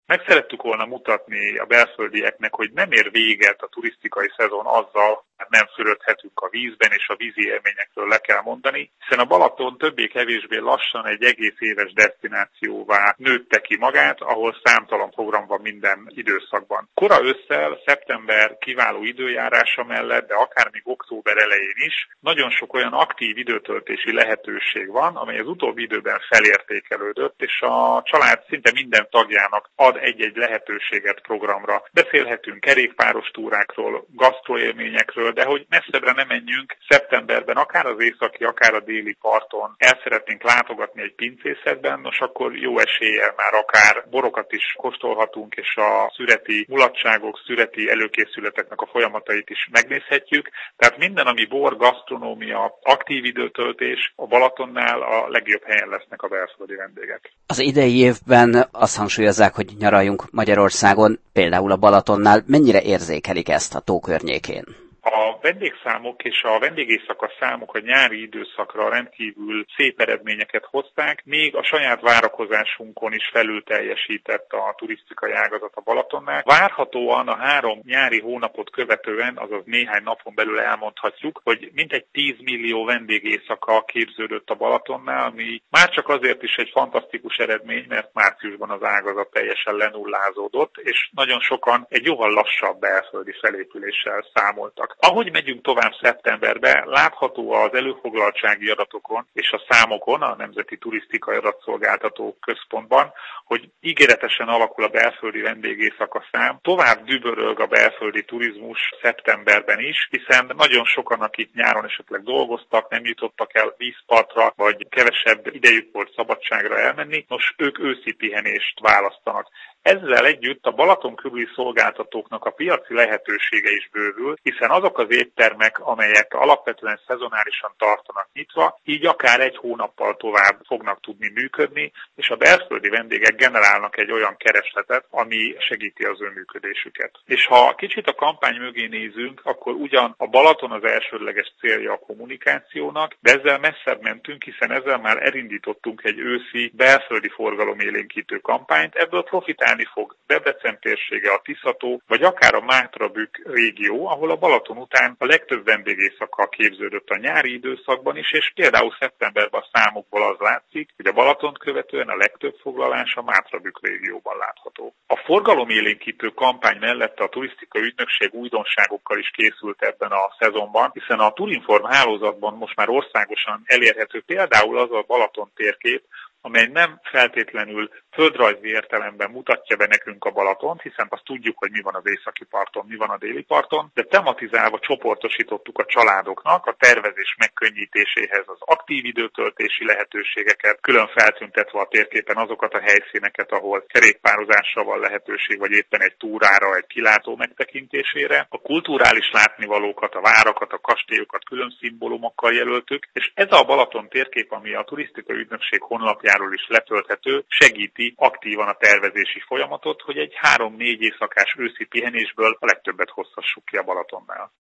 Meg szerettük volna mutatni a belföldieknek, hogy nem ér véget a turisztikai szezon azzal, hogy nem fürödhetünk a vízben, és a vízi élményekről le kell mondani, hiszen a Balaton többé-kevésbé lassan egy egész éves desztinációvá nőtte ki magát, ahol számtalan program van minden időszakban. Kora ősszel, szeptember kiváló időjárása mellett, de akár még október elején is, nagyon sok olyan aktív időtöltési lehetőség van, amely az utóbbi időben felértékelődött, és a család szinte minden tagjának ad egy-egy lehetőséget programra. Beszélhetünk kerékpáros túrákról, gasztroélményekről, de hogy messzebbre nem menjünk, szeptemberben akár az északi, akár a déli parton el szeretnénk látogatni egy pincészetben, nos akkor jó eséllyel már akár borokat is kóstolhatunk, és a szüreti mulatságok, szüreti előkészületeknek a folyamatait is megnézhetjük. Tehát minden, ami bor, gasztronómia, aktív időtöltés, a Balatonnál a legjobb helyen lesznek a belföldi vendégek. Az idei évben azt hangsúlyozzák, hogy nyaraljunk Magyarországon, például a Balatonnál. Mennyire érzékelik ezt a tó környékén? A vendégszámok és a vendégéjszaka számok a nyári időszakra rendkívül szép eredményeket hozták, még a saját várakozásunkon is felül teljesített a turisztikai ágazat a Balatonnál. Várhatóan a 3 nyári hónapot követően, azaz néhány napon belül elmondhatjuk, hogy mintegy 10 millió vendégéjszaka képződött a Balatonnál, ami már csak azért is egy fantasztikus eredmény, mert márciusban az ágazat teljesen lenullázódott, és nagyon sokan egy jóval lassabb belföldi felépüléssel számoltak. Ahogy megyünk tovább szeptemberbe, látható az előfoglaltsági adatokon és a számokon, a Nemzeti Turisztikai Adatszolgáltató Központban, hogy ígéretesen alakul a belföldi vendégéjszaka szám. Tovább dübörög a belföldi turizmus szeptemberben is, hiszen nagyon sokan, akik nyáron esetleg dolgoztak, nem jutottak el vízpartra, vagy kevesebb idejük volt szabadságra elmenni, nos, ők őszi pihenést választanak. Ezzel együtt a Balaton körüli szolgáltatóknak a piaci lehetősége is bővül, hiszen azok az éttermek, amelyek alapvetően szezonálisan tartanak nyitva, így akár egy hónappal tovább fognak tudni működni, és a belföldi vendégek generálnak egy olyan keresletet, ami segíti az ő működésüket. És ha kicsit a kampány mögé nézünk, akkor ugyan a Balaton az elsődleges célja a kommunikációnak, de ezzel messzebb mentünk, hiszen ezzel már elindítottunk egy őszi belföldi forgalomélénkítő kampányt, ebből profitálni fog Debrecen térsége, a Tisza-tó, vagy akár a Mátra-Bükk régió, ahol a Balaton után a legtöbb vendégéjszaka képződött a nyári időszakban is, és például szeptemberben a számokból az látszik, hogy a Balatont követően a legtöbb foglalás a Mátra-Bükk régióban látható. A forgalomélénkítő kampány mellett a turisztikai ügynökség újdonságokkal is készült ebben a szezonban, hiszen a Turinform hálózatban most már országosan elérhető például az a Balaton térkép, amely nem feltétlenül földrajzi értelemben mutatja be nekünk a Balatont, hiszen azt tudjuk, hogy mi van az északi parton, mi van a déli parton, de tematizálva csoportosítottuk a családoknak a tervezés megkönnyítéséhez az aktív időtöltési lehetőségeket, külön feltüntetve a térképen azokat a helyszíneket, ahol kerékpározásra van lehetőség, vagy éppen egy túrára, egy kilátó megtekintésére. A kulturális látnivalókat, a várakat, a kastélyokat külön szimbólumokkal jelöltük, és ez a Balaton térkép, ami a turisztikai ügynökség honlapjáról is letölthető, segíti aktívan a tervezési folyamatot, hogy egy 3-4 éjszakás őszi pihenésből a legtöbbet hozhassuk ki a Balatonnál.